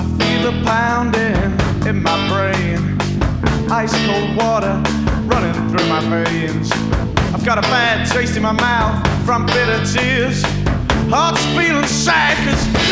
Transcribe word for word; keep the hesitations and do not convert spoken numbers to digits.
I feel a pounding in my brain, ice cold water running through my veins. I've got a bad taste in my mouth from bitter tears. Heart's feeling sad 'cause